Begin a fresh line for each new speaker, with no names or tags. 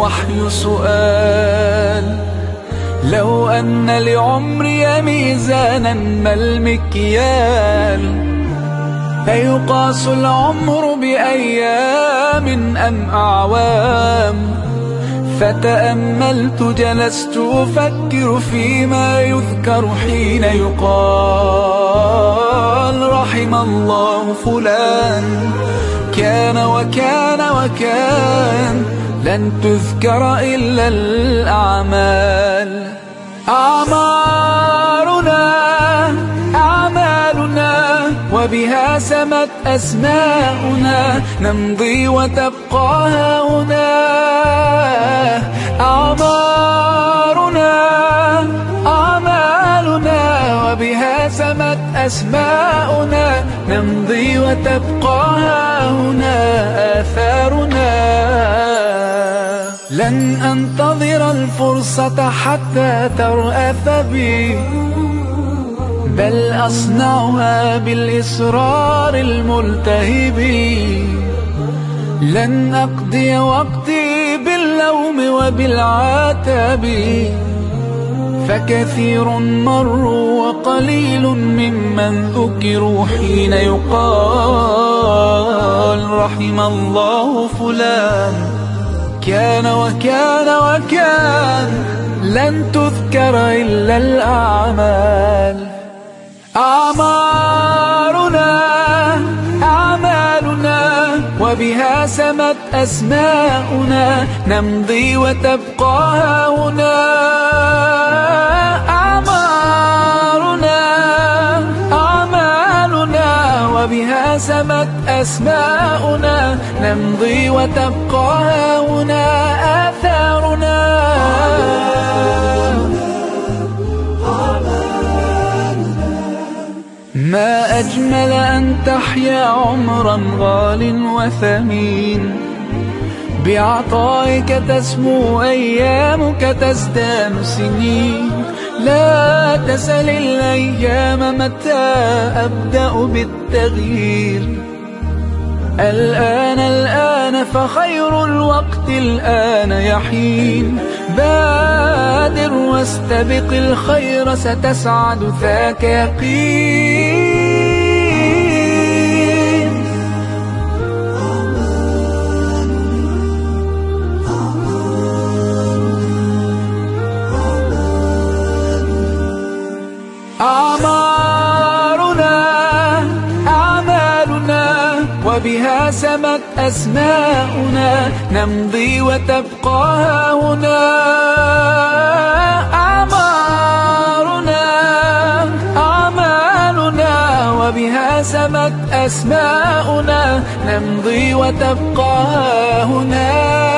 الوحي سؤال: لو أن لعمري ميزانا ما المكيال؟ أيقاس العمر بأيام أم أعوام؟ فتأملت جلست أفكر فيما يذكر حين يقال: رحم الله فلان كان وكان وكان. لن تذكر إلا الأعمال. أعمالنا وبها سمت أسماؤنا، نمضي وتبقى هنا. أعمالنا وبها سمت أسماؤنا، نمضي وتبقى هنا آثارنا. لن أنتظر الفرصة حتى ترأف بي، بل أصنعها بالإصرار الملتهب. لن أقضي وقتي باللوم وبالعتاب، فكثير مروا وقليل ممن ذكروا حين يقال: رحم الله فلان كان وكان وكان. لن تذكر إلا الأعمال. أعمالنا وبها سمت أسماؤنا، نمضي وتبقى هنا. أعمالنا وبها سمت أسماؤنا، نمضي وتبقى هنا آثارنا. ما أجمل أن تحيا عمرا غال وثمين، بعطائك تسمو أيامك تزدان سنين. لا تسل الأيام متى أبدأ بالتغيير، الآن فخير الوقت الآن يحين. بادر واستبق الخير ستسعد ذاك يقين. أعمالنا وبها سمت أسماؤنا، نمضي وتبقى هنا. أعمالنا وبها سمت أسماؤنا، نمضي وتبقى هنا.